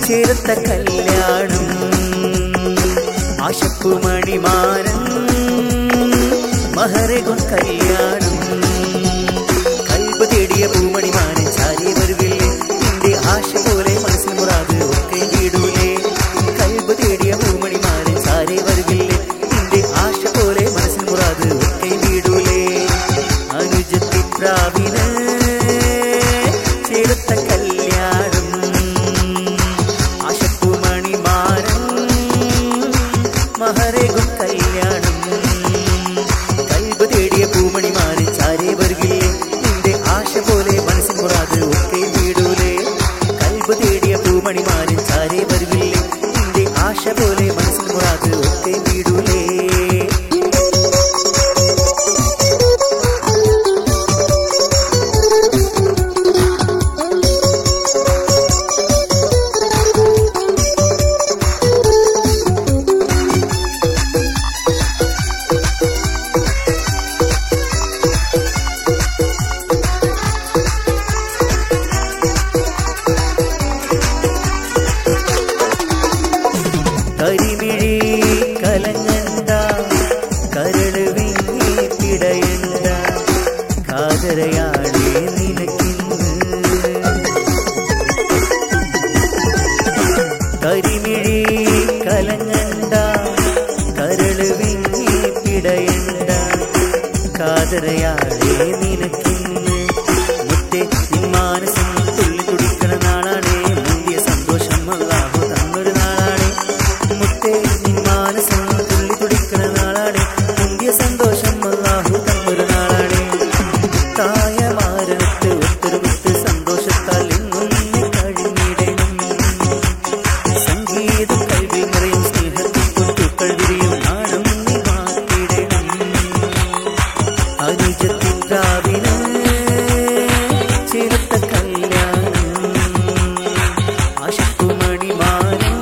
ചേർത്ത കല്യാണം ആശപ്പുമണിമാരൻ മഹരേകും കല്യാണം കൽബ് തേടിയ പൂമണിമാരൻ ചാരി വരുകില്ലേ നിന്റെ ആശ പോലെ മനസ്സിൽ മുറാദ് ഒക്കെ വീടൂലേ കൽബ് തേടിയ പൂമണിമാരൻ ചാരി വരുകില്ലേ നിന്റെ ആശ പോലെ മനസ്സിൽ മുറാദ് ഒക്കെ വീടൂലേ അനുജത്തി പ്രാവിന് ചേർത്ത കല്യാണം ആശപ്പുമണിമാരൻ മഹരേകും കല്യാണം കൽബ് തേടിയ പൂമണിമാരൻ ചാരേ വരുകില്ലേ നിന്റെ ആശ പോലെ മനസ്സിൽ മുറാദ് ഒക്കെ വീടൂലേ കൽബ് തേടിയ പൂമണിമാരൻ ചാരേ വരുകില്ലേ നിന്റെ ആശ പോലെ മനസ്സിൽ മുറാദ് ഒക്കെ വീടൂലേ കരിമിഴി കലങ്ങണ്ട കരള് വിങ്ങി പിടയണ്ട കാതരയാണേ നിനക്കിന്ന് കരിമിഴി കലങ്ങണ്ട കരള് വിങ്ങി പിടയണ്ട കാതരയാണേ നിനക്കിന്ന് മുത്തേ നിന്മാനസം തുള്ളി തുടിക്കണ നാളാണേ മുന്തിയ സന്തോഷം അല്ലാഹു തന്നൊരു നാളാണേ മുത്തേ നിന്മാനസം തുള്ളി തുടിക്കണ നാളാണേ മുന്തിയ സന്തോഷം അല്ലാഹു തന്നൊരു നാളാണേ തായമാരത്ത് ഒത്തൊരു കുത്ത് സന്തോഷത്താൽ എന്നും നീ കഴിഞ്ഞിടണം സംഗീതം കൽവിൽ നിറയും സ്നേഹത്തിൽ കൊത്തുക്കൾ വിരിയും നാണം നീ മാറ്റിടണം അനുജത്തി പ്രാവിന് ചേർത്ത കല്യാണം ആശപ്പുമണിമാരൻ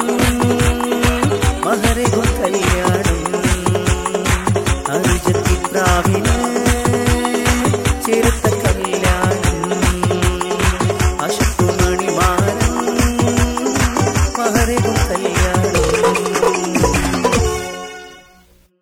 മഹരേകും കല്യാണം അനുജത്തി പ്രാവിന്